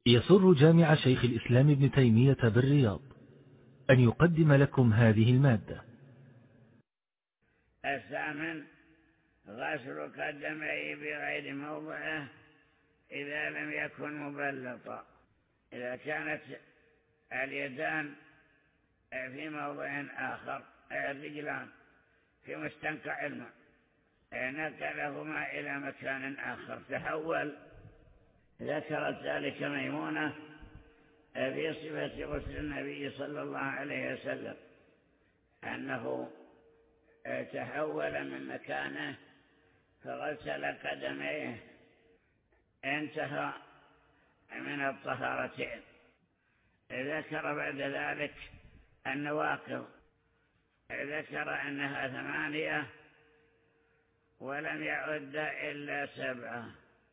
يسر جامع شيخ الإسلام ابن تيمية بالرياض أن يقدم لكم هذه المادة. الثامن: غسل قدميه بغير موضعه إذا لم يكن مبلطا. إذا كانت اليدان في موضع آخر، الرجلان في مستنقع الماء، نقلهما إلى مكان آخر، تحول. ذكرت ذلك ميمونة في صفة غسل النبي صلى الله عليه وسلم، أنه تحول من مكانه فغسل قدميه، انتهى من الطهارتين. ذكر بعد ذلك النواقض، ذكر أنها 8 ولم يعد إلا 7،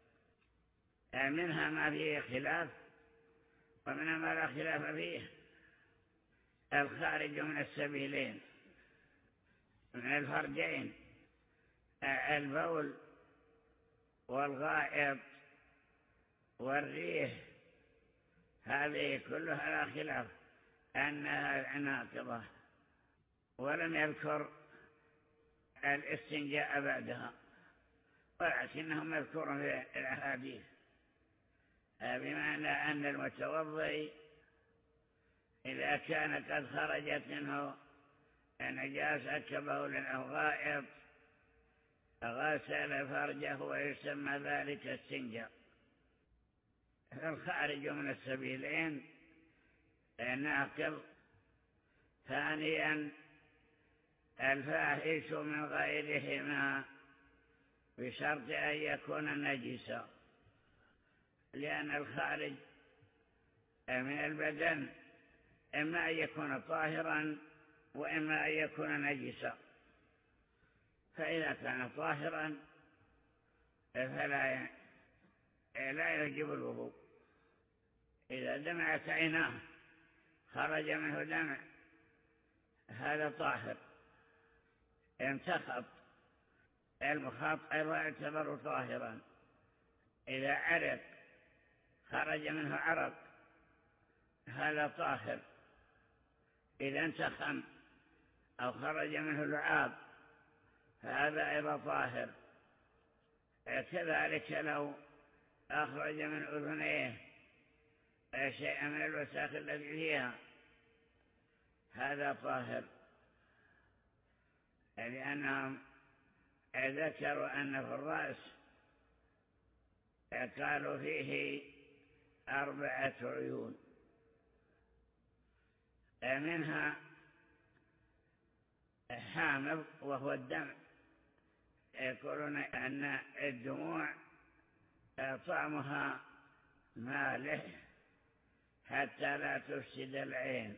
منها ما فيه خلاف ومنها ما لا خلاف فيه. الخارج من السبيلين، من الفرجين، البول والغائط والريح، هذه كلها لا خلاف أنها ناقضة. ولم يذكر الاستنجاء بعدها، ولكنه مذكور في الأحاديث، بمعنى أن المتوضئ إذا كان قد خرجت منه نجاسة كبول أو غائط غسل فرجه ويسمى ذلك استنجاء. الخارج من السبيلين ناقض. ثانيا: الفاحش من غيرهما بشرط أن يكون نجسا، لأن الخارج من البدن إما أن يكون طاهرا وإما أن يكون نجسا. فإذا كان طاهرا فلا يجب الوضوء. إذا دمعت عيناه خرج منه دمع، هذا طاهر. انتخب المخاط أيضا يعتبر طاهرا. إذا عرق خرج منه عرق، هذا طاهر. إذا انتخم أو خرج منه لعاب، فهذا أيضا طاهر. كذلك لو أخرج من أذنيه شيئا من الوساخ الذي فيها، هذا طاهر، لأنهم ذكروا أن في الرأس قالوا فيه 4 عيون، منها حامض وهو الدم. يقولون أن الدموع طعمها مالح حتى لا تفسد العين.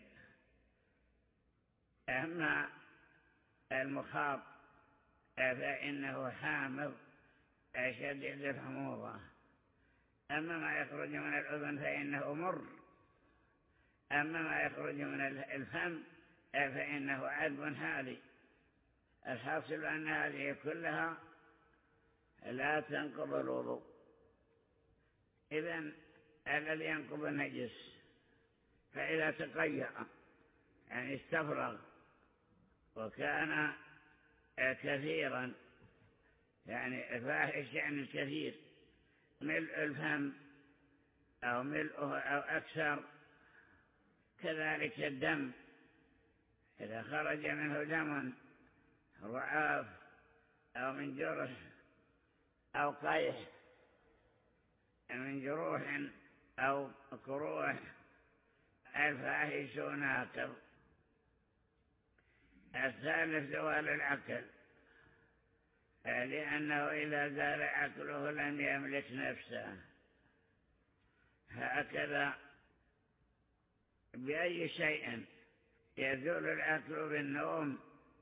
أما المخاط فإنه حامض شديد الحموضة. أما ما يخرج من الأذن فإنه مر. أما ما يخرج من الفم فإنه عذب حالي. الحاصل أن هذه كلها لا تنقض الوضوء. إذن الذي ينقض النجس فإذا تقيأ، يعني استفرغ وكان كثيرا، يعني فاحش، يعني كثير، ملء الفم أو ملؤه أو أكثر. كذلك الدم، إذا خرج منه دم رعاف أو من جرح أو قيح من جروح أو قروح، الفاحش ناقض. الثالث: زوال العقل، لأنه إذا زال عقله لم يملك نفسه. هكذا بأي شيء يزول العقل: بالنوم،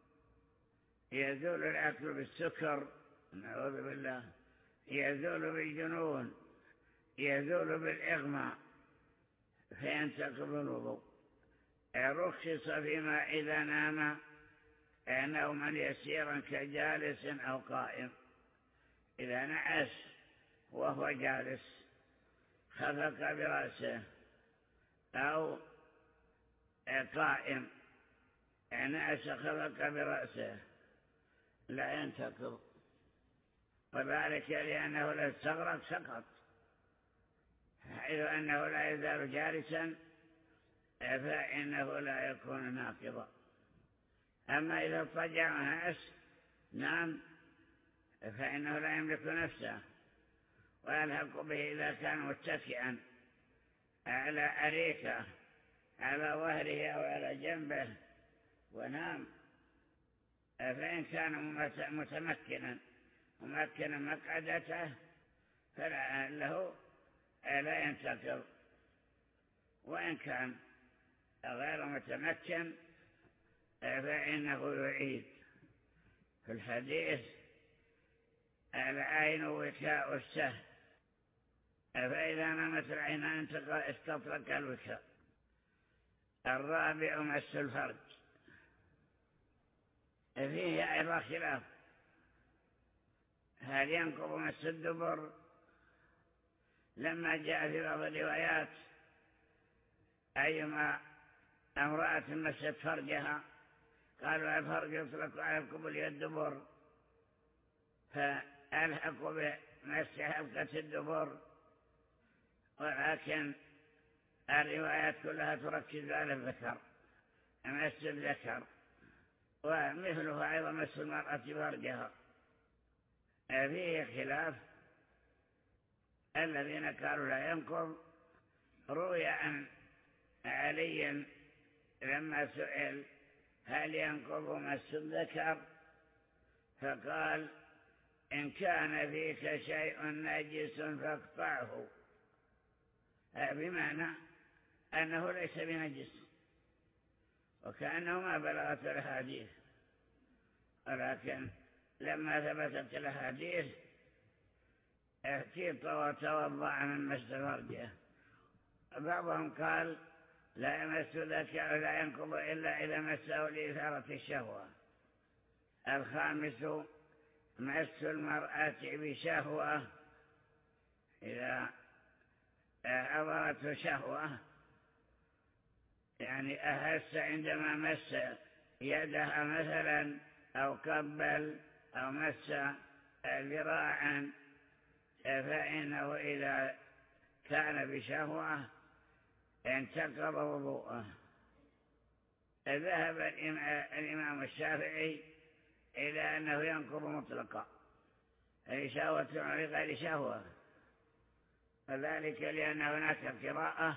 يزول العقل بالسكر، نعوذ بالله، يزول بالجنون، يزول بالإغماء، فينتقض الوضوء. رخص فيما إذا نام نوما يسيرا كجالس أو قائم. إذا نعس وهو جالس خفق برأسه أو قائم نعس خفق برأسه لا ينتقض، وذلك لأنه لو استغرق سقط، حيث أنه لا يزال جالسا فإنه لا يكون ناقضا. أما إذا اضطجع ونعس نام فإنه لا يملك نفسه، ويلحق به إذا كان متكئا على أريكة على ظهره أو على جنبه ونام، فإن كان ممكنا مقعدته فلعله لا ينتقض، وإن كان غير متمكن فإنه يعيد. في الحديث العين وكاء السهم، فإذا نامت العينان استطرق الوكاء. الرابع مس الفرج، فيه أيضا خلاف، هل ينقض مس الدبر؟ لما جاء في بعض الروايات أيما امرأة مست فرجها قالوا الفرج يطلق على القبل والدبر، فألحقوا بمس حلقة الدبر، ولكن الروايات كلها تركز على الذكر، مس الذكر، ومثله أيضا مس المرأة فرجها. فيه خلاف، الذين قالوا لا ينقض روي عن علي لما سئل هل ينقض مس الذكر فقال إن كان فيك شيء نجس فاقطعه، بمعنى أنه ليس بنجس، وكأنه ما بلغت الحديث، ولكن لما ثبتت الحديث احتيط وتوضع من مس فرجه. بعضهم قال لا يمس ذكر لا ينقض إلا إذا مسه لإثارة الشهوة. الخامس مس المرأة بشهوة، إذا حضرته شهوة، يعني أحس عندما مس يدها مثلا أو قبل أو مس ذراعا، فإنه إذا كان بشهوة انتقض وضوءه. ذهب الإمام الشافعي إلى أنه ينقض مطلقا، أي شهوة لغير شهوة، وذلك لأن هناك قراءة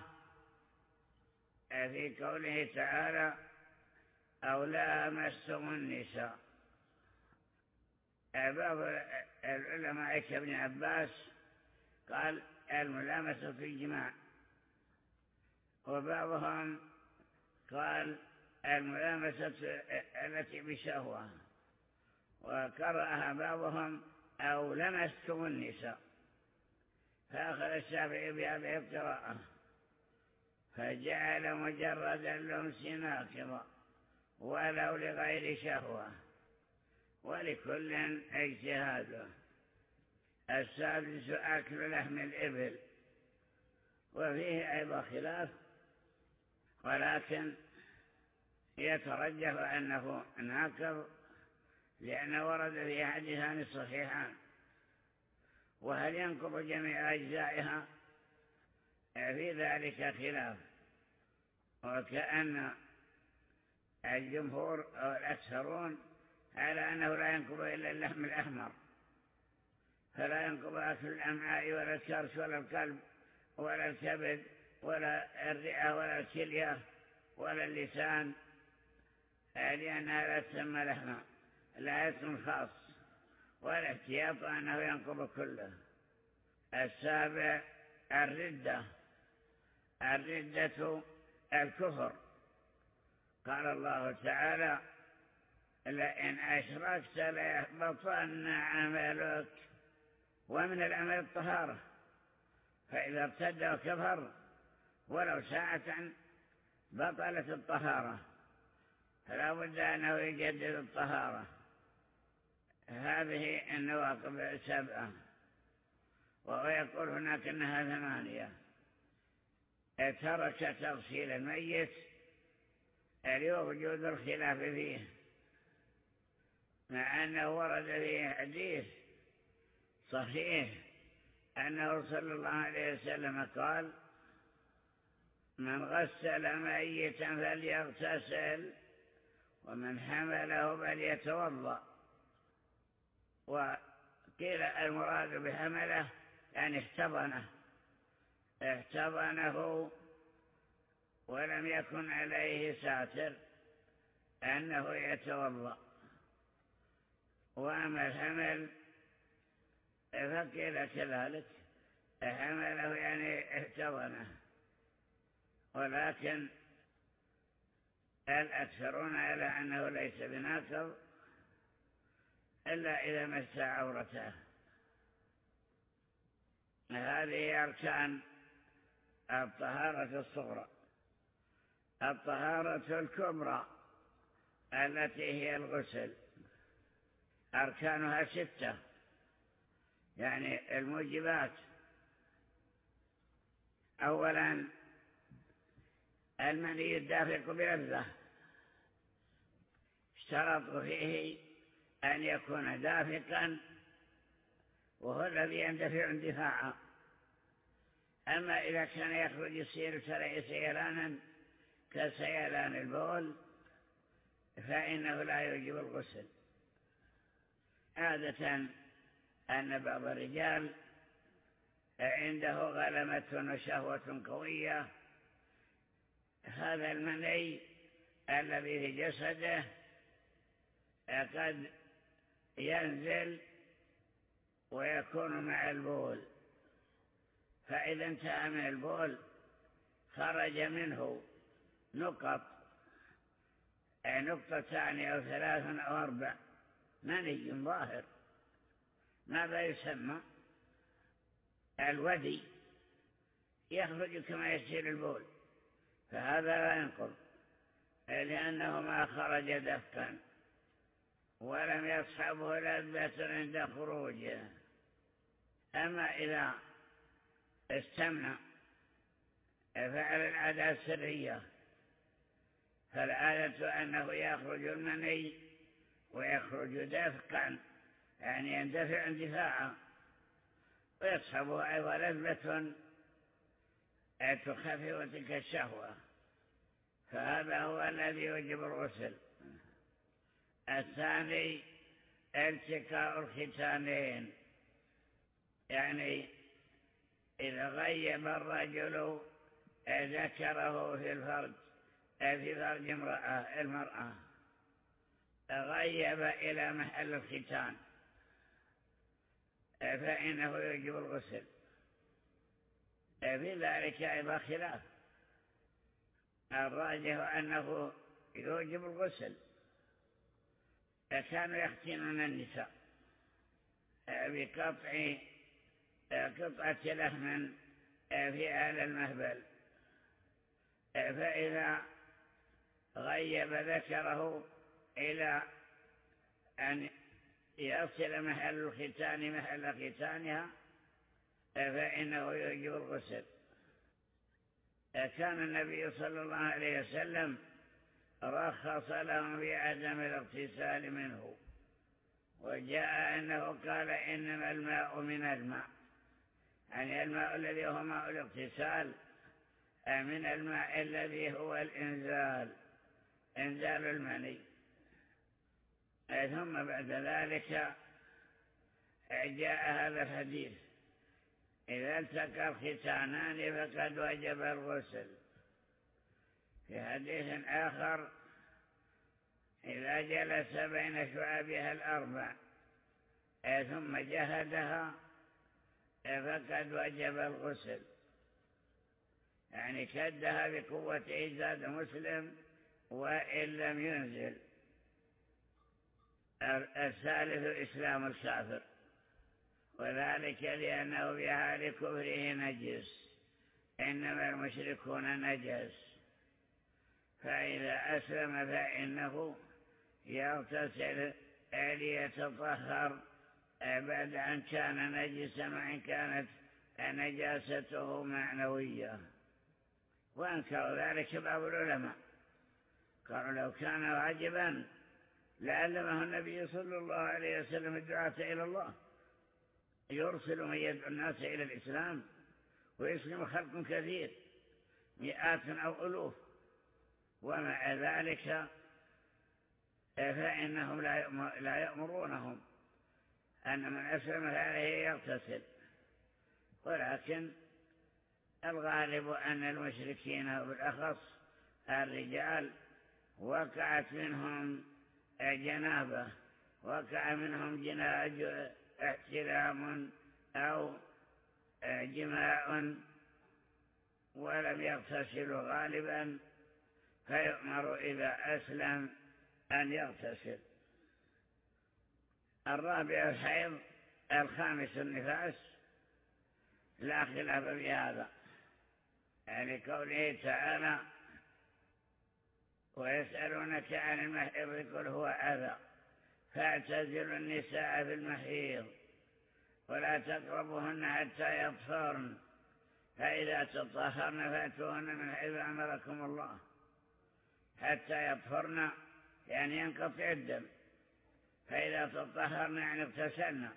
في قوله تعالى أو لامستم النساء. بعض العلماء كابن عباس قال الملامسة في الجماع، وبعضهم قال الملامسة التي بشهوة، وقرأها بعضهم أو لمستم النساء، فأخذ الشافعي بهذه القراءة فجعل مجرد اللمس ناقضا ولو لغير شهوة، ولكل اجتهاده. السادس أكل لحم الإبل، وفيه أيضا خلاف، ولكن يترجح أنه ناقض لأنه ورد في حديثان صحيحان. وهل ينقض جميع أجزائها؟ في ذلك خلاف، وكأن الجمهور أو الأكثرون على أنه لا ينقض إلا اللحم الأحمر، فلا ينقض أكل الأمعاء ولا الكرش ولا القلب ولا الكبد ولا الرئة ولا الكلية ولا اللسان، لأنها لا تسمى لحما، لا اسم خاص، والاحتياط أنه ينقض كله. السابع الردة الكفر. قال الله تعالى لئن أشركت ليحبطن عملك، ومن العمل الطهارة، فإذا ارتد وكفر ولو ساعة بطلت الطهارة، فلا بد أنه يجدد الطهارة. هذه النواقض 7، وهو يقول هناك أنها 8. ترك تغسيل الميت لوجود الخلاف فيه، مع أنه ورد فيه حديث صحيح أنه صلى الله عليه وسلم قال: من غسل ميتا فليغتسل، ومن حمله فليتوضأ. وقيل المراد بحمله يعني احتضنه ولم يكن عليه ساتر أنه يتوضأ. وأما الحمل فقيل كذلك، حمله يعني احتضنه، ولكن الأكثرون على أنه ليس بناقض إلا إذا مس عورته. هذه أركان الطهارة الصغرى. الطهارة الكبرى التي هي الغسل أركانها 6، يعني الموجبات. أولا المني الدافق بلذة، اشترط فيه أن يكون دافقا، وهو الذي يندفع اندفاعا. أما إذا كان يخرج يصير سيلانا كسيلان البول فإنه لا يوجب الغسل. عادة أن بعض الرجال عنده غلمة وشهوة قوية، هذا المني الذي في جسده قد ينزل ويكون مع البول، فإذا انتهى من البول خرج منه نقطتان أو 3 أو 4 مني ظاهر، ماذا يسمى؟ الودي، يخرج كما يسيل البول، فهذا لا ينقض لأنه ما خرج دفقا ولم يصحبه لذة عند خروجه. أما إذا استمنى فعل العادة السرية، فالعادة أنه يخرج المني ويخرج دفقا، يعني يندفع اندفاعا، ويصحبه أيضا لذة تخفف تلك الشهوة، فهذا هو الذي يوجب الغسل. الثاني التقاء الختانين، يعني إذا غيب الرجل ذكره في فرج المرأة غيب إلى محل الختان فإنه يوجب الغسل. في ذلك أيضا خلاف، الراجح أنه يوجب الغسل. كانوا يختنون النساء بقطع قطعة لحم في أهل المهبل، فإذا غيب ذكره إلى أن يصل محل الختان محل ختانها فإنه يوجب الغسل. كان النبي صلى الله عليه وسلم رخص لهم بعدم الاغتسال منه، وجاء أنه قال: إنما الماء من الماء، يعني الماء الذي هو ماء الاغتسال من الماء الذي هو إنزال المني. ثم بعد ذلك جاء هذا الحديث: إذا التقى الختانان فقد وجب الغسل. في حديث آخر: إذا جلس بين شعابها الأربع ثم جهدها فقد وجب الغسل، يعني كدها بقوة إجزاد مسلم وإن لم ينزل. الثالث إسلام الكافر، وذلك لأنه بحال كفره نجس، إنما المشركون نجس، فإذا أسلم فإنه يغتسل ليتطهر بعد أن كان نجسا، وإن كانت نجاسته معنوية. وأنكروا ذلك بعض العلماء، قالوا لو كان واجبا لعلمه النبي صلى الله عليه وسلم الدعاة إلى الله، يرسل من يدعو الناس إلى الإسلام ويسلم خلق كثير مئات أو ألوف، ومع ذلك فإنهم لا يأمرونهم أن من أسلم عليه يغتسل. ولكن الغالب أن المشركين وبالأخص الرجال وقعت منهم جنابة، وقع منهم احتلام أو جماع ولم يغتسلوا غالبا، فيؤمر إذا أسلم أن يغتسل. الرابع الحيض، الخامس النفاس، لا خلاف في هذا، يعني قوله تعالى ويسألونك عن المحيض قل هو أذى فاعتزلوا النساء في المحيض ولا تقربوهن حتى يطهرن فإذا تطهرن فأتوهن من حيث أمركم الله. حتى يطهرن يعني ينقطع الدم، فإذا تطهرن يعني اغتسلن.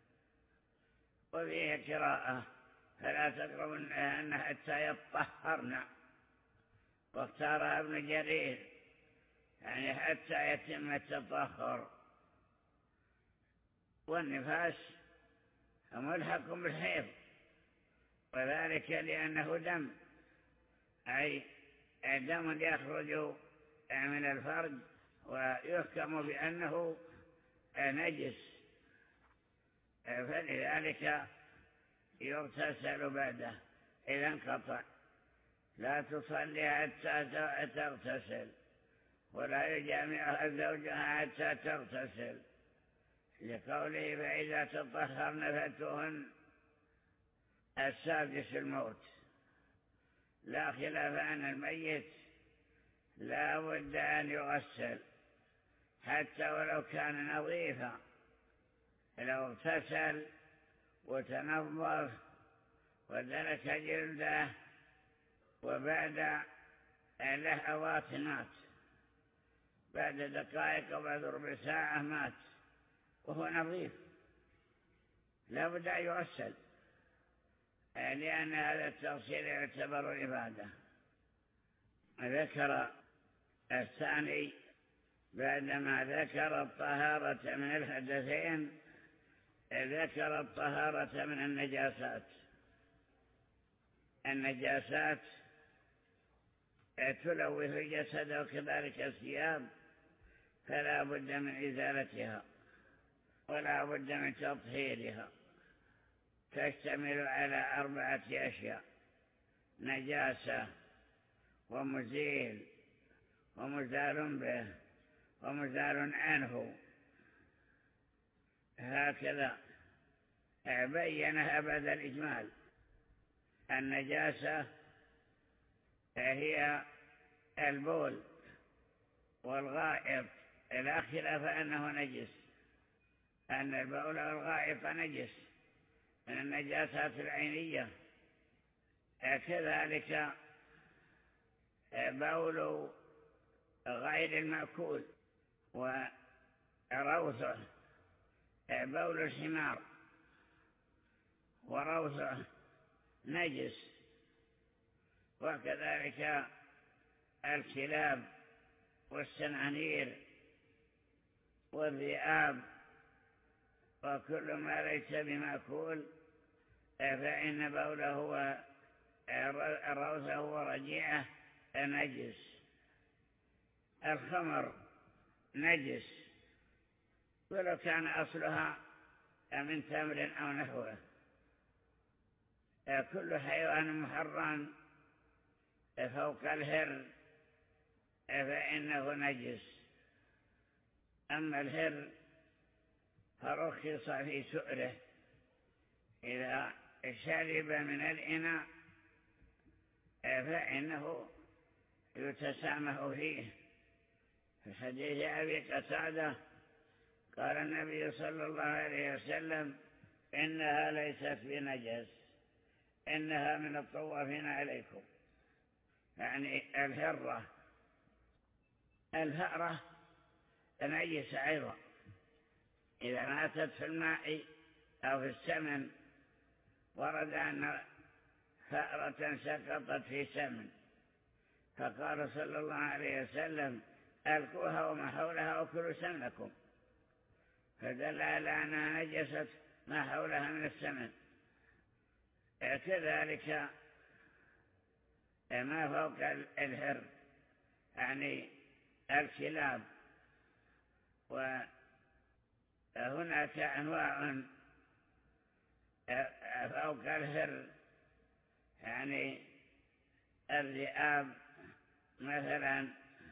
وفيه قراءة فلا تقربوهن حتى يطهرن، واختارها ابن جرير يعني حتى يتم التطهر. والنفاس ملحق بالحيض، وذلك لأنه دم، أي دم يخرج من الفرج ويحكم بأنه نجس، فلذلك يغتسل بعده إذا انقطع. لا تصلي حتى تغتسل ولا يجامعها زوجها حتى تغتسل، لقوله فإذا تطهرن فأتوهن. السادس الموت، لا خلاف أن الميت لا بد أن يغسل حتى ولو كان نظيفا، لو اغتسل وتنظف ودلك جلده وبعد لحظات مات، بعد دقائق وبعد ربع ساعة مات وهو نظيف، لا بد أن يغسل، لأن هذا التغسيل يعتبر عبادة. ذكر الثاني بعدما ذكر الطهارة من الحدثين ذكر الطهارة من النجاسات. النجاسات تلوث الجسد وكذلك الثياب، فلا بد من إزالتها ولا بد من تطهيرها. تشتمل على 4 أشياء: نجاسة ومزيل ومزال به ومزال عنه. هكذا بينها بعد الإجمال. النجاسة هي البول والغائط، لا خلاف أنه نجس، أن البول والغائط نجس من النجاسات العينية. كذلك بول غير المأكول وروثه، بول الحمار وروثه نجس، وكذلك الكلاب والسنانير والذئاب وكل ما ليس بمأكول فإن بوله وروثه ورجيعه نجس. الخمر نجس ولو كان أصلها من تمر أو نحوه. كل حيوان محرم فوق الهر فإنه نجس. أما الهر فرخص في سؤره، إذا شرب من الإناء فإنه يتسامح فيه. في حديث أبي قتادة قال النبي صلى الله عليه وسلم إنها ليست بنجس، إنها من الطوافين عليكم. يعني الهرة. الفأرة نجسة أيضا إذا ماتت في الماء أو في السمن. ورد أن فأرة سقطت في سمن فقال صلى الله عليه وسلم ألقوها وما حولها وكلوا سمنكم، فدل على أنها نجست ما حولها من السمن. كذلك ما فوق الهر يعني الكلاب. وهناك أنواع فوق الهر يعني الذئاب مثلا،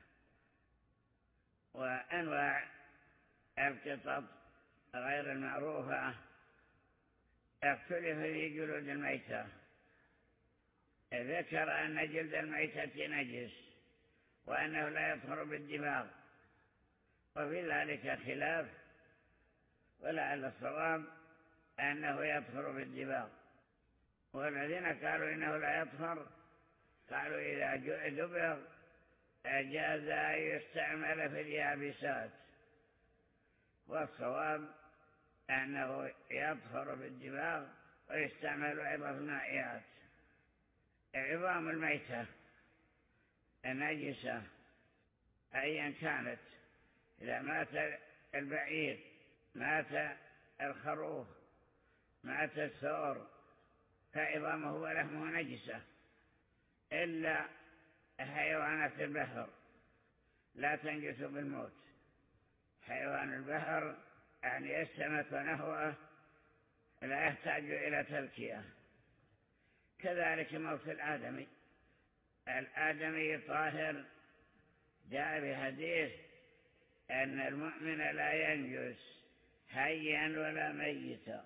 وأنواع القطط غير المعروفة. اختلف في جلود الميتة. ذكر أن جلد الميتة نجس وأنه لا يطهر بالدماغ، وفي ذلك خلاف، ولعل الصواب أنه يطهر بالدماغ. والذين قالوا إنه لا يطهر قالوا إذا دبغ جاز أن يستعمل في اليابسات، والصواب أنه يطهر بالدماغ ويستعمل أيضا في المائيات. عظام الميتة النجسة أيا كانت، إذا مات البعير، مات الخروف، مات الثور، فعظامه ولحمه نجسة، إلا حيوانات البحر لا تنجس بالموت. حيوان البحر يعني السمك ونحوه لا يحتاج إلى تذكية. كذلك موت الآدمي. الآدمي طاهر، جاء بحديث أن المؤمن لا ينجس حيا ولا ميتا.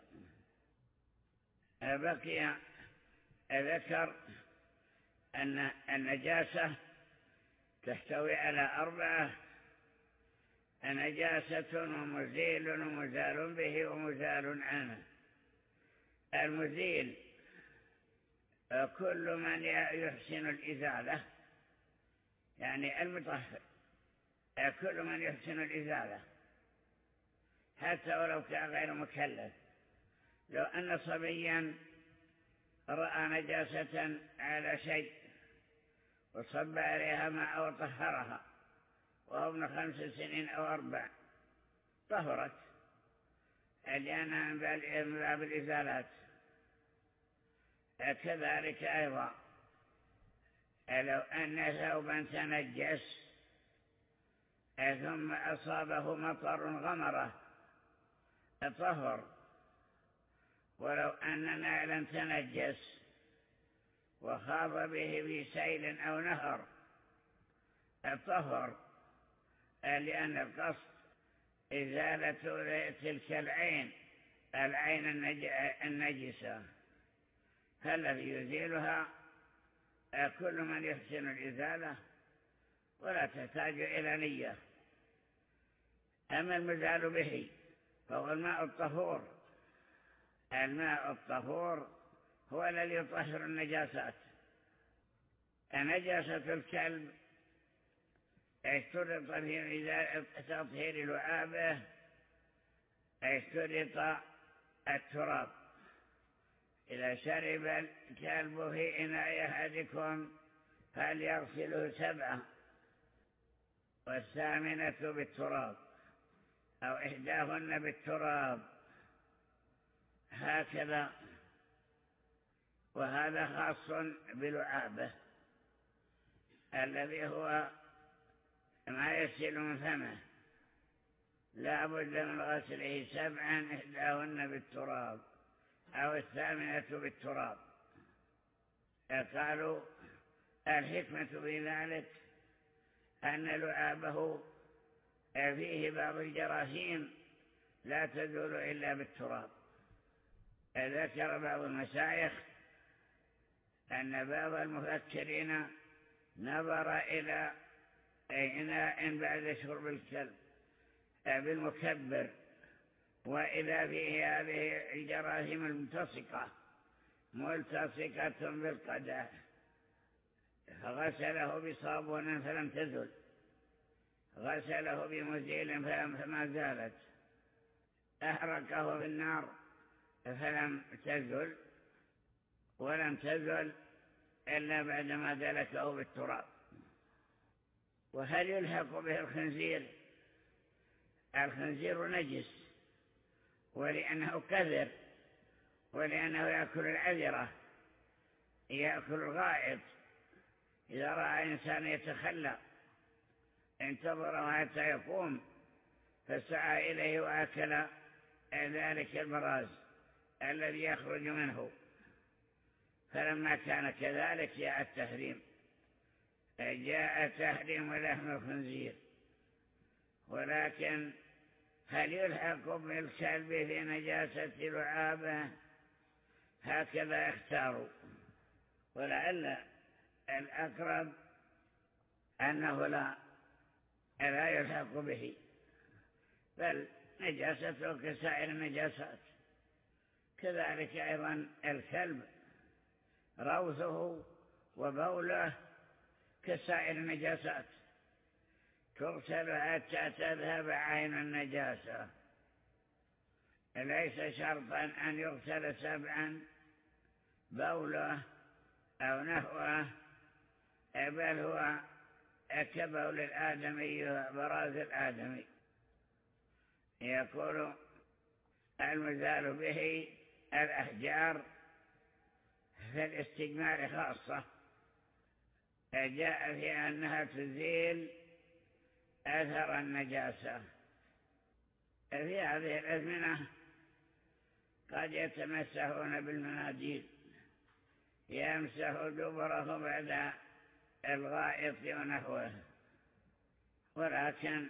بقي ذكر أن النجاسة تحتوي على 4: نجاسة ومزيل ومزال به ومزال عنه. المزيل كل من يحسن الإزالة، يعني المطهر، كل من يحسن الإزالة حتى ولو كان غير مكلف. لو أن صبيا رأى نجاسة على شيء وصب عليها ماء وطهرها وهو ابن 5 سنين أو 4 طهرت، لأنها من باب الإزالات. كذلك أيضا لو أن ثوبا تنجس ثم أصابه مطر غمره طهر، ولو أن نعلا تنجس وخاض به في سيل أو نهر طهر، لأن القصد إزالة تلك العين النجسة. فالذي يزيلها كل من يحسن الإزالة ولا تحتاج إلى نية. أما المزال به فهو الماء الطهور. الماء الطهور هو الذي يطهر النجاسات. نجاسة الكلب اشترط في تطهير لعابه، اشترط التراب. إذا شرب الكلب في إناء أحدكم فليغسله 7 والثامنة بالتراب أو إحداهن بالتراب، هكذا. وهذا خاص بلعابه الذي هو ما يسيل من فمه، لا بد من غسله 7 إحداهن بالتراب أو الثامنة بالتراب. قالوا الحكمة في ذلك أن لعابه فيه بعض الجراثيم لا تزول إلا بالتراب. ذكر بعض المشايخ أن بعض المفكرين نظر إلى إناء بعد شرب الكلب بالمكبر وإذا فيه هذه الجراثيم الملتصقة بالقدح، فغسله بصابون فلم تزل، غسله بمزيل فما زالت، أحرقه في النار فلم تزل، ولم تزل إلا بعدما دلكه بالتراب. وهل يلحق به الخنزير؟ الخنزير نجس، ولأنه كذر، ولأنه يأكل العذرة، يأكل الغائط. إذا رأى إنسان يتخلى انتظره حتى يقوم فسعى إليه وأكل ذلك البراز الذي يخرج منه. فلما كان كذلك جاء التحريم، جاء تحريم لحم الخنزير. ولكن هل يلحق بالكلب في نجاسة لعابه؟ هكذا يختاروا، ولعل الأقرب أنه لا يلحق به، بل نجاسته كسائر النجاسات. كذلك أيضا الكلب روثه وبوله كسائر النجاسات، تغسل حتى تذهب عين النجاسة. ليس شرطا أن يغسل 7 بوله أو نحوه، بل هو كبول الآدمي وبراز الآدمي. يقول المزال به الأحجار في الاستجمار خاصة، جاء في أنها تزيل أثر النجاسة. في هذه الأزمنة قد يتمسحون بالمناديل، يمسح دبره بعد الغائط ونحوه. ولكن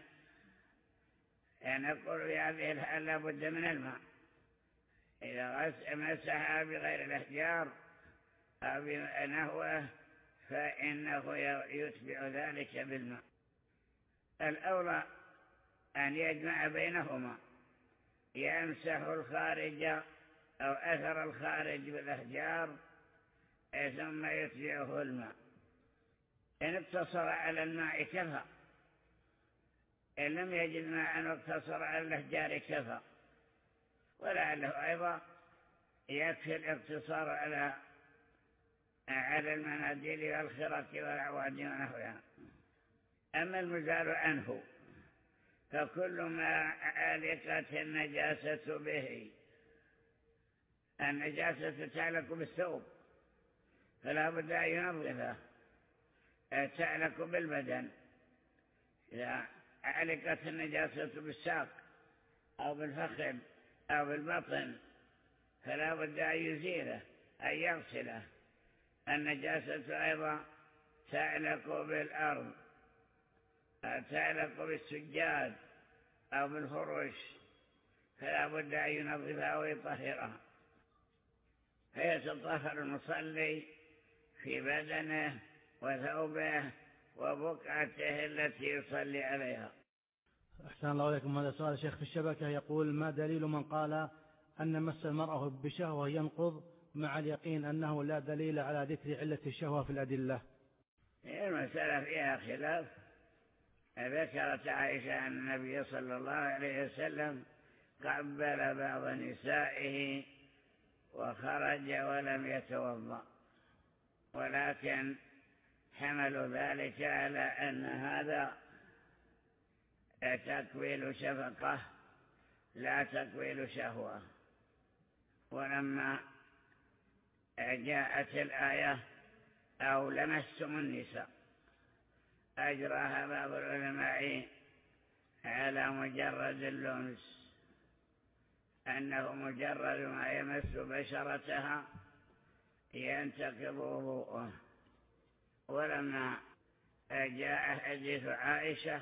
نقول في هذه الحال لا بد من الماء. إذا مسح بغير الأحجار أو بنحوه فإنه يتبع ذلك بالماء. الأولى أن يجمع بينهما، يمسح الخارج أو أثر الخارج بالأحجار ثم يتبعه الماء. إن اقتصر على الماء كفى، إن لم يجد ماء واقتصر على الأحجار كفى. ولعله أيضا يكفي الاقتصار على المناديل والخرق والأعواد ونحوها. أما المزال عنه فكل ما علقت النجاسة به. النجاسة تعلق بالثوب فلا بد أن ينظفه، تعلق بالبدن. إذا علقت النجاسة بالساق أو بالفخذ أو بالبطن فلا بد أن يزيله، أن يغسله. النجاسة أيضا تعلق بالأرض، تعلق بالسجاد أو بالفرش، فلا بد أن ينظفها ويطهرها، فيتطهر المصلي في بدنه وثوبه وبقعته التي يصلي عليها. أحسن الله إليكم. هذا سؤال شيخ في الشبكة يقول: ما دليل من قال أن مس المرأة بشهوة ينقض مع اليقين أنه لا دليل على ذكر علة الشهوة في الأدلة؟ المسألة فيها خلاف. ذكرت عائشة أن النبي صلى الله عليه وسلم قبل بعض نسائه وخرج ولم يتوضأ، ولكن حملوا ذلك على أن هذا تكويل شفقة لا تكويل شهوة. ولما جاءت الآية أو لمستم النساء أجراها بعض العلماء على مجرد اللمس، أنه مجرد ما يمس بشرتها ينتقض وضوءه. ولما جاء حديث عائشة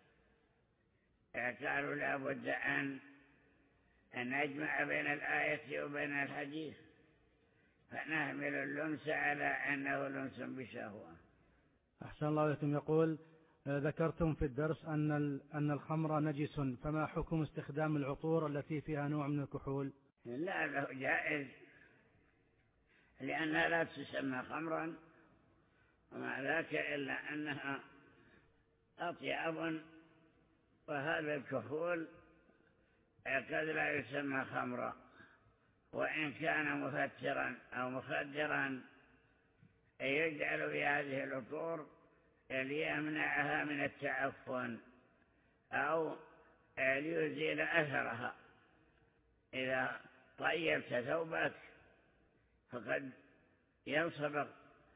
قالوا لا بد أن نجمع بين الآية وبين الحديث، فنحمل اللمس على أنه لمس بشهوة. أحسن الله إليكم. يقول: ذكرتم في الدرس أن الخمر نجس، فما حكم استخدام العطور التي فيها نوع من الكحول؟ لا، له جائز، لأنها لا تسمى خمرا ومع ذاك إلا أنها أطيب، وهذا الكحول قد لا يسمى خمرا، وإن كان مفترا أو مخدرا يجعل في هذه العطور ليمنعها من التعفن أو ليزيل أثرها. إذا طيبت ثوبك فقد ينصبغ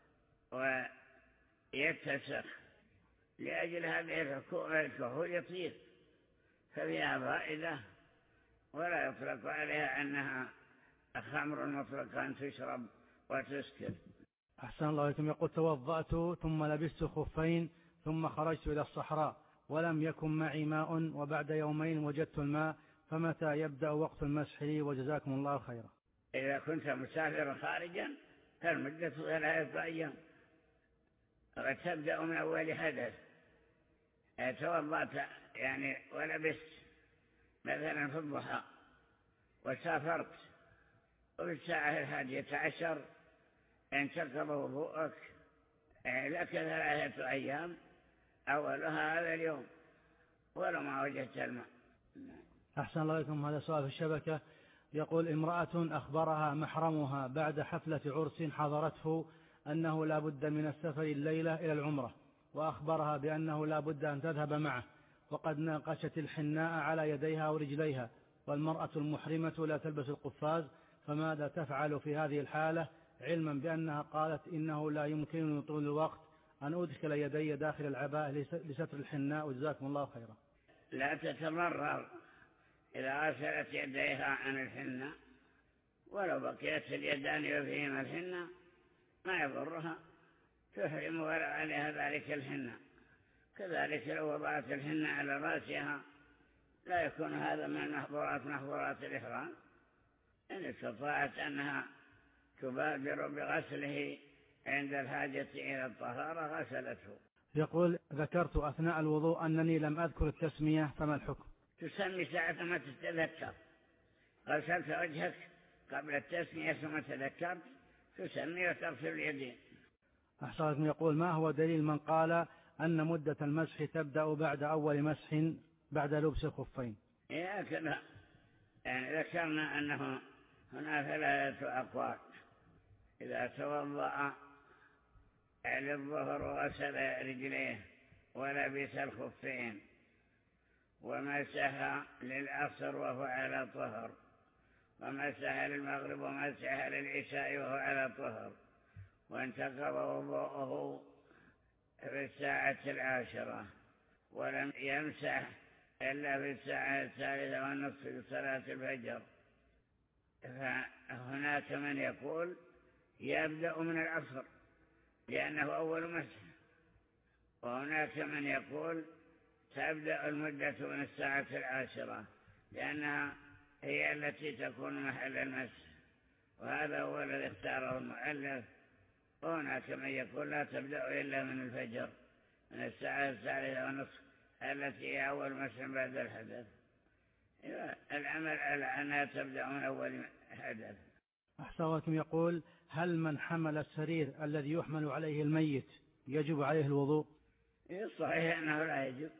ويتسخ، لأجل هذه الكحول يطيب، ففيها فائدة ولا يطلق عليها أنها خمر مطلقا تشرب وتسكر. أحسن الله إليكم. يقول: توضأت ثم لبست خفين ثم خرجت إلى الصحراء ولم يكن معي ماء، وبعد يومين وجدت الماء، فمتى يبدأ وقت المسح لي؟ وجزاكم الله خيرا. إذا كنت مسافرا خارجا فالمدة 3 أيام، وتبدأ من أول حدث. توضأت يعني ولبست مثلا في الضحى وسافرت، وفي الساعة 11 انتقض وضوءك، لك 3 أيام أولها هذا اليوم ولو ما وجدت الماء. أحسن الله إليكم. هذا سؤال في الشبكة. يقول: امرأة أخبرها محرمها بعد حفلة عرس حضرته أنه لا بد من السفر الليلة إلى العمرة، وأخبرها بأنه لا بد أن تذهب معه، وقد ناقشت الحناء على يديها ورجليها، والمرأة المحرمة لا تلبس القفاز، فماذا تفعل في هذه الحالة، علما بأنها قالت إنه لا يمكنني طول الوقت أن أدخل يدي داخل العباءة لستر الحناء؟ وجزاكم الله خيرا. لا تتمرر إذا غسلت يديها عن الحنة، ولو بقيت اليدان وفيهما الحنة ما يضرها، تحرم ولا عليها ذلك الحنة. كذلك لو وضعت الحنة على رأسها لا يكون هذا من محظورات الإحرام، إن استطاعت أنها تبادر بغسله عند الحاجة إلى الطهارة غسلته. يقول: ذكرت أثناء الوضوء أنني لم أذكر التسمية، فما الحكم؟ تسمي ساعة ما تتذكر. غسلت وجهك قبل التسمية ثم تذكرت تسمي وتغسل اليدين. أحسن. يقول: ما هو دليل من قال أن مدة المسح تبدأ بعد أول مسح بعد لبس الخفين؟ هكذا يعني ذكرنا أنه هنا 3 أقوال. إذا توضأ للظهر وغسل رجليه ولبس الخفين ومسح للعصر وهو على طهر، ومسح للمغرب ومسح للعشاء وهو على طهر، وانتقض وضوءه في الساعة 10 ولم يمسح إلا في الساعة 3:30 في صلاة الفجر، فهناك من يقول يبدأ من العصر لأنه أول مسح، وهناك من يقول تبدأ المدة من الساعة 10 لأنها هي التي تكون محل المسح، وهذا هو الذي اختاره المؤلف. وهناك من يقول لا تبدأ إلا من الفجر من الساعة 3:30 التي هي أول مسح بعد الحدث. العمل على أنها تبدأ من أول حدث. أحسن. يقول: هل من حمل السرير الذي يحمل عليه الميت يجب عليه الوضوء؟ صحيح أنه لا يجب.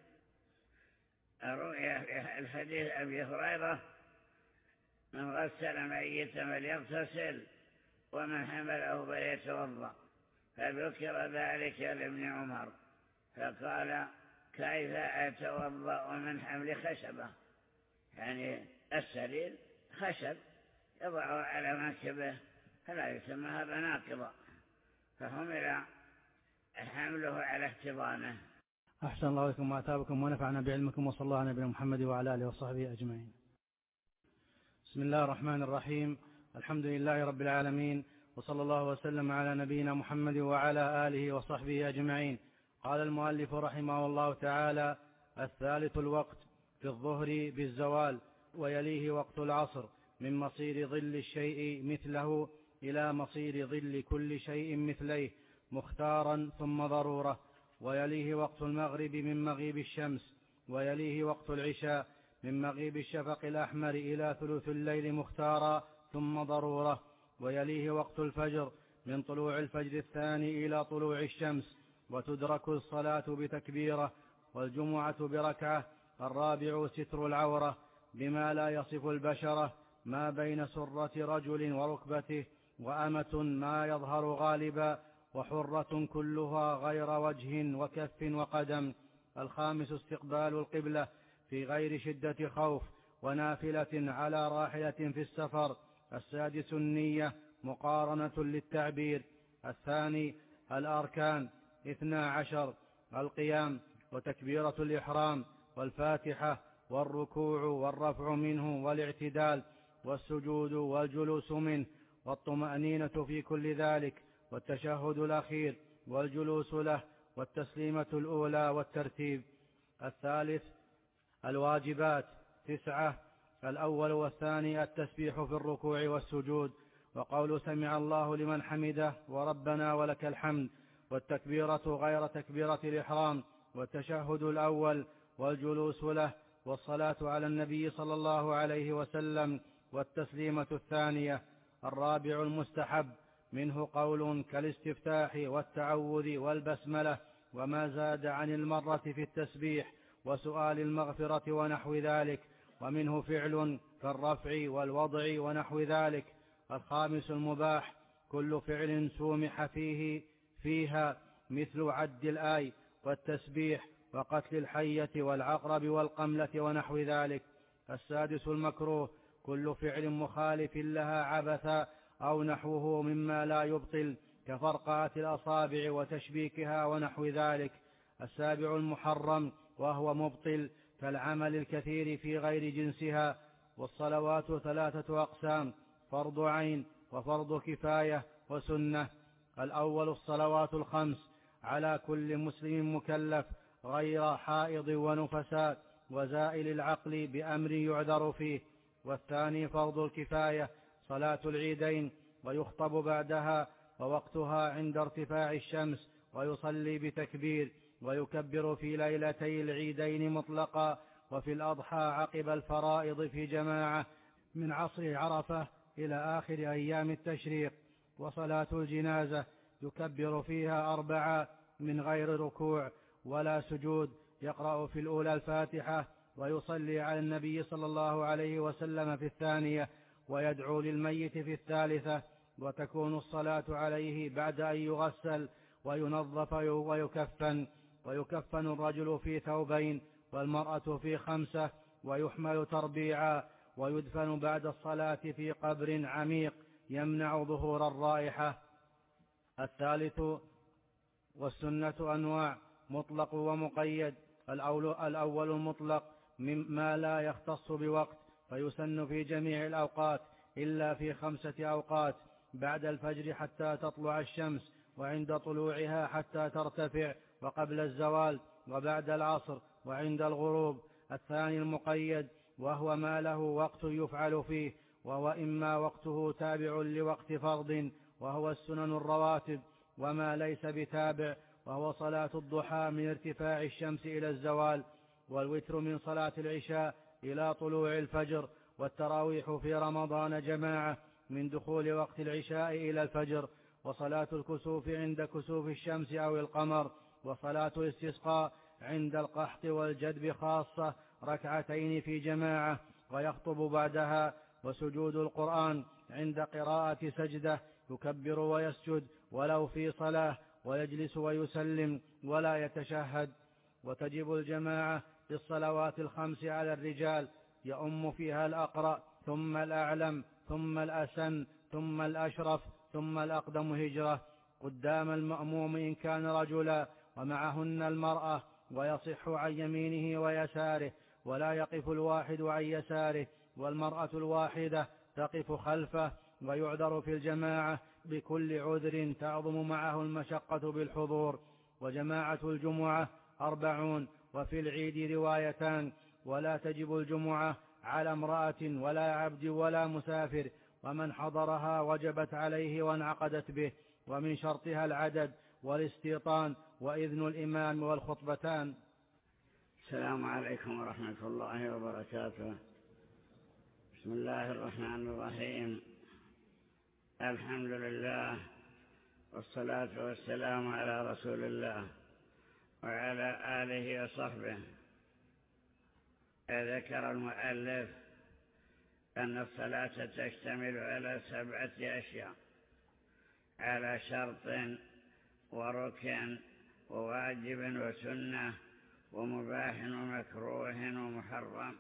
رؤيا في الحديث أبي هريرة: من غسل ميتا فليغتسل ومن حمله فليتوضأ، فذكر ذلك لابن عمر فقال: كيف أتوضأ من حمل خشبة؟ يعني السرير خشب يضعه على منكبه فلا يسمى هذا ناقضا، فحمل حمله على احتضانه. أحسن الله إليكم وأثابكم ونفعنا بعلمكم، وصلى الله على نبينا محمد وعلى آله وصحبه أجمعين. بسم الله الرحمن الرحيم. الحمد لله رب العالمين، وصلى الله وسلم على نبينا محمد وعلى آله وصحبه أجمعين. قال المؤلف رحمه الله تعالى: الثالث الوقت في الظهر بالزوال، ويليه وقت العصر من مصير ظل الشيء مثله إلى مصير ظل كل شيء مثليه مختارا ثم ضرورة، ويليه وقت المغرب من مغيب الشمس، ويليه وقت العشاء من مغيب الشفق الأحمر إلى ثلث الليل مختارا ثم ضرورة، ويليه وقت الفجر من طلوع الفجر الثاني إلى طلوع الشمس، وتدرك الصلاة بتكبيرة، والجمعة بركعة. الرابع ستر العورة بما لا يصف البشرة، ما بين سرة رجل وركبته، وأمة ما يظهر غالبا، وحرة كلها غير وجه وكف وقدم. الخامس استقبال القبلة في غير شدة خوف، ونافلة على راحلة في السفر. السادس النية مقارنة للتعبير. الثاني الأركان 12: القيام، وتكبيرة الإحرام، والفاتحة، والركوع والرفع منه، والاعتدال، والسجود والجلوس منه، والطمأنينة في كل ذلك، والتشهد الأخير، والجلوس له، والتسليمة الأولى، والترتيب. الثالث الواجبات 9: الأول والثاني التسبيح في الركوع والسجود، وقول سمع الله لمن حمده، وربنا ولك الحمد، والتكبيرة غير تكبيرة الإحرام، والتشهد الأول، والجلوس له، والصلاة على النبي صلى الله عليه وسلم، والتسليمة الثانية. الرابع المستحب، منه قول كالاستفتاح والتعوذ والبسملة، وما زاد عن المرة في التسبيح، وسؤال المغفرة ونحو ذلك، ومنه فعل كالرفع والوضع ونحو ذلك. الخامس المباح، كل فعل سومح فيها، مثل عد الآي والتسبيح، وقتل الحية والعقرب والقملة ونحو ذلك. السادس المكروه، كل فعل مخالف لها عبثا أو نحوه مما لا يبطل، كفرقعة الأصابع وتشبيكها ونحو ذلك. السابع المحرم، وهو مبطل كالعمل الكثير في غير جنسها. والصلوات 3 أقسام: فرض عين، وفرض كفاية، وسنة. الأول الصلوات 5 على كل مسلم مكلف، غير حائض ونفساء وزائل العقل بأمر يعذر فيه. والثاني فرض الكفاية، صلاة العيدين، ويخطب بعدها، ووقتها عند ارتفاع الشمس، ويصلي بتكبير، ويكبر في ليلتي العيدين مطلقا، وفي الأضحى عقب الفرائض في جماعة من عصر عرفة إلى آخر أيام التشريق. وصلاة الجنازة يكبر فيها 4 من غير ركوع ولا سجود، يقرأ في الأولى الفاتحة، ويصلي على النبي صلى الله عليه وسلم في الثانية، ويدعو للميت في الثالثة. وتكون الصلاة عليه بعد أن يغسل وينظف ويكفن الرجل في 2 والمرأة في 5، ويحمل تربيعا، ويدفن بعد الصلاة في قبر عميق يمنع ظهور الرائحة. الثالث والسنة أنواع: مطلق ومقيد. الأول المطلق مما لا يختص بوقت، فيسن في جميع الأوقات إلا في 5 أوقات: بعد الفجر حتى تطلع الشمس، وعند طلوعها حتى ترتفع، وقبل الزوال، وبعد العصر، وعند الغروب. الثاني المقيد، وهو ما له وقت يفعل فيه، وهو إما وقته تابع لوقت فرض، وهو السنن الرواتب، وما ليس بتابع، وهو صلاة الضحى من ارتفاع الشمس إلى الزوال، والوتر من صلاة العشاء إلى طلوع الفجر، والتراويح في رمضان جماعة من دخول وقت العشاء إلى الفجر، وصلاة الكسوف عند كسوف الشمس أو القمر، وصلاة الاستسقاء عند القحط والجدب خاصة 2 في جماعة، ويخطب بعدها. وسجود القرآن عند قراءة سجدة يكبر ويسجد ولو في صلاة، ويجلس ويسلم ولا يتشهد. وتجب الجماعة في الصلوات 5 على الرجال، يؤم فيها الأقرأ، ثم الأعلم، ثم الأسن، ثم الأشرف، ثم الأقدم هجرة، قدام المأموم إن كان رجلا، ومعهن المرأة، ويصح عن يمينه ويساره، ولا يقف الواحد عن يساره، والمرأة الواحدة تقف خلفه. ويعذر في الجماعة بكل عذر تعظم معه المشقة بالحضور. وجماعة الجمعة 40، وفي العيد روايتان. ولا تجب الجمعة على امرأة ولا عبد ولا مسافر، ومن حضرها وجبت عليه وانعقدت به. ومن شرطها العدد والاستيطان وإذن الإمام والخطبتان. السلام عليكم ورحمة الله وبركاته. بسم الله الرحمن الرحيم. الحمد لله والصلاة والسلام على رسول الله وعلى آله وصحبه. ذكر المؤلف أن الصلاة تشتمل على 7 أشياء: على شرط وركن وواجب وسنة ومباح ومكروه ومحرم،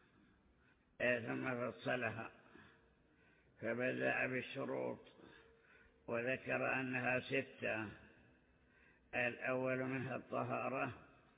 ثم فصلها فبدأ بالشروط وذكر أنها 6. الأول منها الطهارة،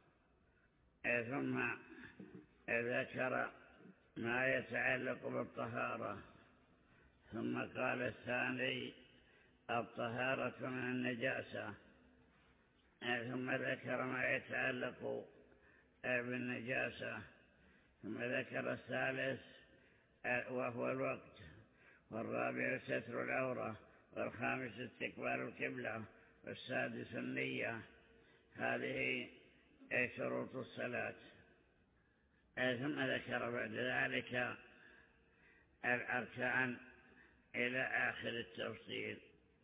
ثم ذكر ما يتعلق بالطهارة، ثم قال الثاني الطهارة من النجاسة، ثم ذكر ما يتعلق بالنجاسة، ثم ذكر الثالث وهو الوقت، والرابع ستر العورة، والخامس استقبال القبلة، والسادس النية. هذه شروط الصلاة. ثم ذكر بعد ذلك الأركان إلى آخر التفصيل.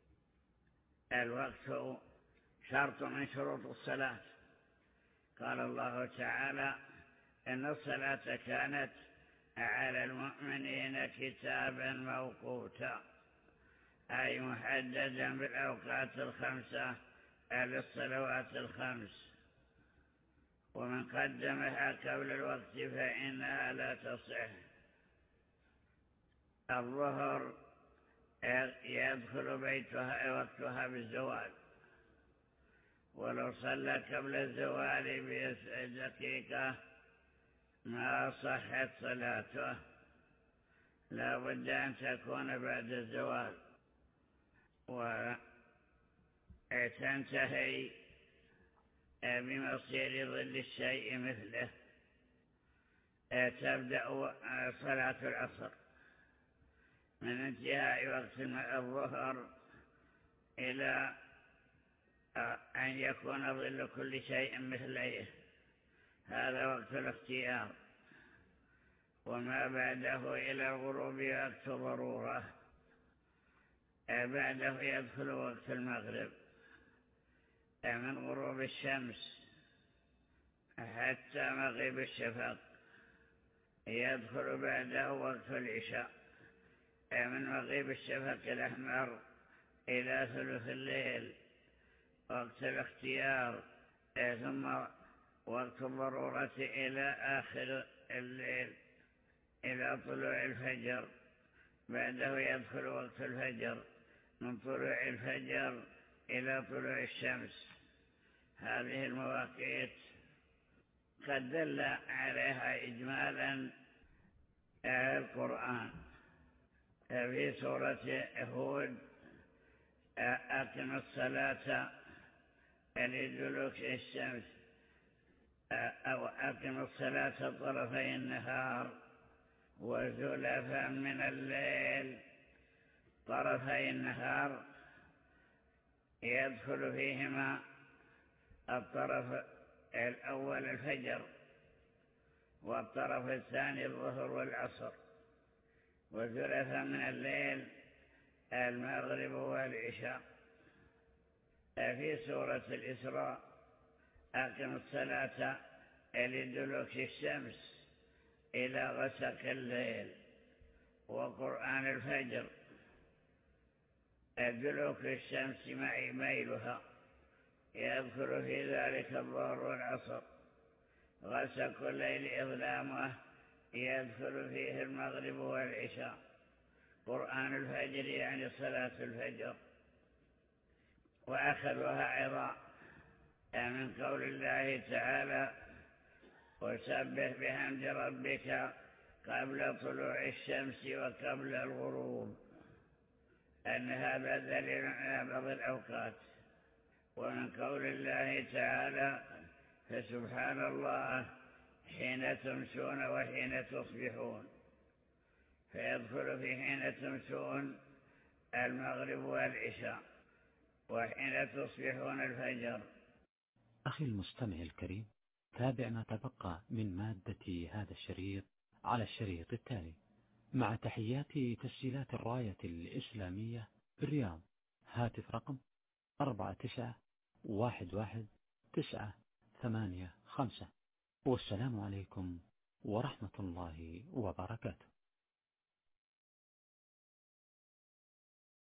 الوقت شرط من شروط الصلاة. قال الله تعالى: إن الصلاة كانت على المؤمنين كتابا موقوتا، أي محددا بالأوقات 5 للصلوات 5، ومن قدمها قبل الوقت فإنها لا تصح. الظهر يدخل وقتها بالزوال، ولو صلى قبل الزوال بدقيقة ما صحت صلاته، لا بد أن تكون بعد الزوال، وتنتهي بمصير ظل الشيء مثله. تبدأ صلاة العصر من انتهاء وقت الظهر إلى أن يكون ظل كل شيء مثله، هذا وقت الاختيار. وما بعده إلى الغروب وقت ضرورة. بعده يدخل وقت المغرب من غروب الشمس حتى مغيب الشفق. يدخل بعده وقت العشاء من مغيب الشفق الأحمر إلى ثلث الليل، وقت الاختيار. ثم وقت الضرورة إلى آخر الليل إلى طلوع الفجر. بعده يدخل وقت الفجر من طلوع الفجر إلى طلوع الشمس. هذه المواقيت قد دل عليها إجمالا القرآن في سورة هود: أقم الصلاة لدلوك الشمس، أو أقم الصلاة طرفي النهار وزلفا من الليل. طرفي النهار يدخل فيهما الطرف الأول الفجر، والطرف الثاني الظهر والعصر، وزلفا من الليل المغرب والعشاء. في سورة الإسراء: أقم الصلاة لدلوك الشمس إلى غسق الليل وقرآن الفجر. دلوك الشمس مع ميلها يدخل في ذلك الظهر والعصر. غسق الليل إظلامه يدخل فيه المغرب والعشاء. قرآن الفجر يعني صلاة الفجر. وأخذها عظام من قول الله تعالى: وسبح بحمد ربك قبل طلوع الشمس وقبل الغروب، أن هذا دليل على بعض الأوقات. ومن قول الله تعالى: فسبحان الله حين تمسون وحين تصبحون، فيدخل في حين تمسون المغرب والعشاء، وحين تصبحون الفجر. أخي المستمع الكريم، تابع ما تبقى من مادة هذا الشريط على الشريط التالي، مع تحيات تسجيلات الراية الإسلامية بالرياض. هاتف رقم 4911 985. والسلام عليكم ورحمة الله وبركاته.